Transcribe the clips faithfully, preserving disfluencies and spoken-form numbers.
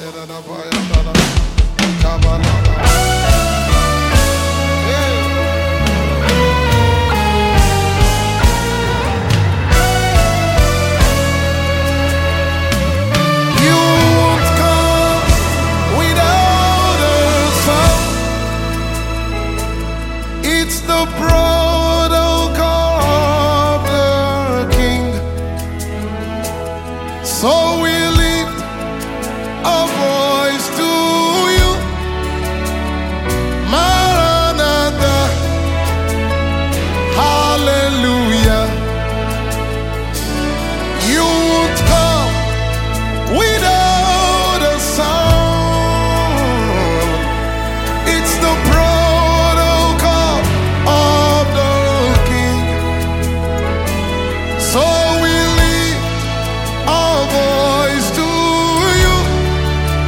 So we lift our voice to you, Maranatha, hallelujah. You won't come without a sound. It's the protocol of the King. So we lift our voice to you,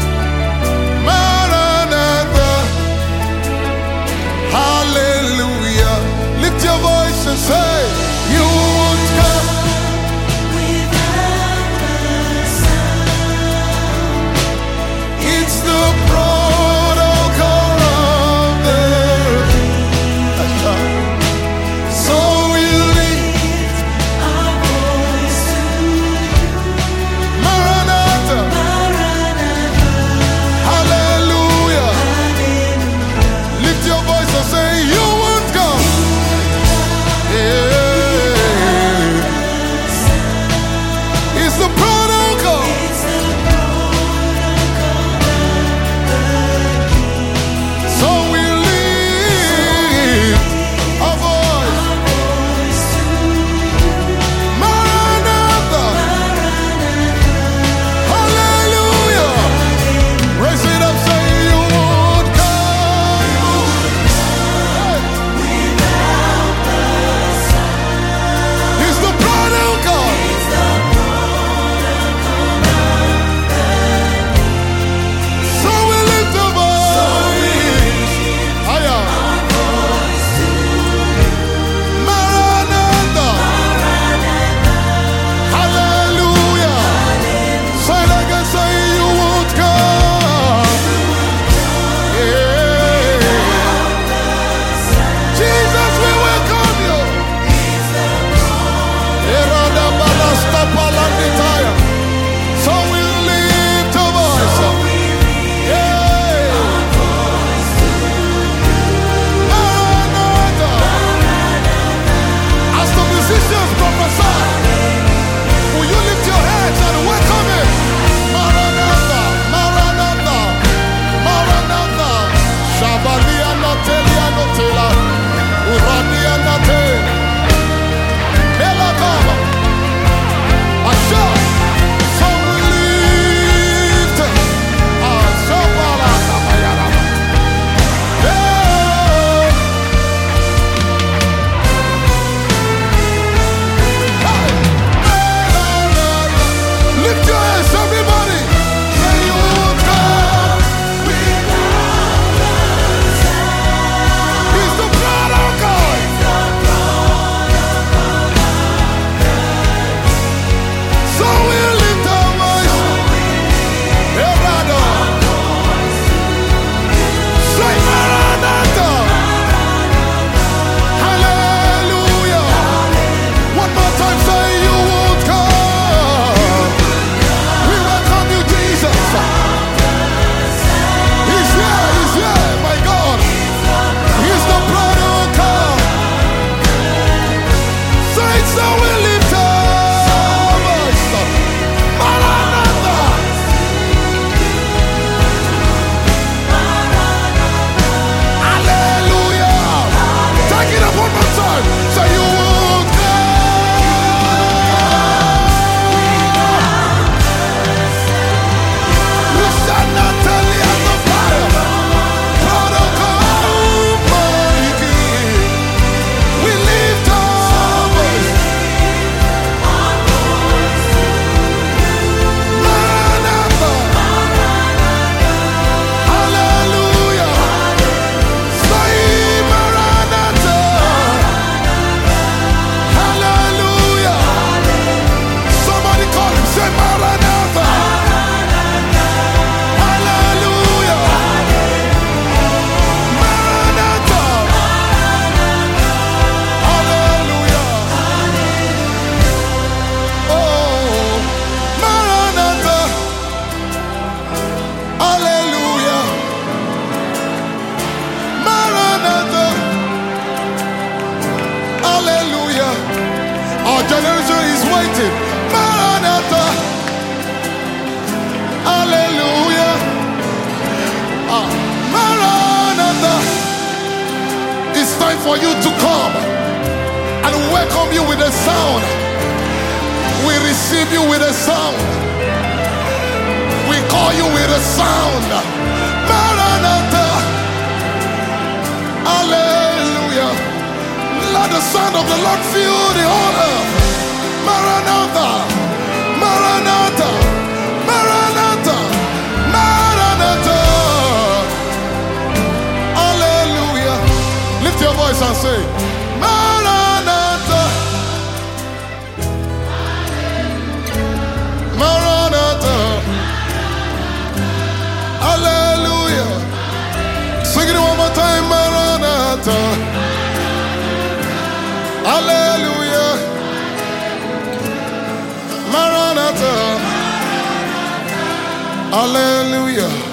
for you to come and welcome you with a sound. We receive you with a sound. We call you with a sound. Maranatha. Hallelujah. Let the sound of the Lord fill the whole earth. Maranatha. Maranatha. Maranatha. Maranatha. Hallelujah. Lift your voice and say, Maranatha. Maranatha. Hallelujah. Sing it one more time. Maranatha. Hallelujah. Maranatha. Hallelujah.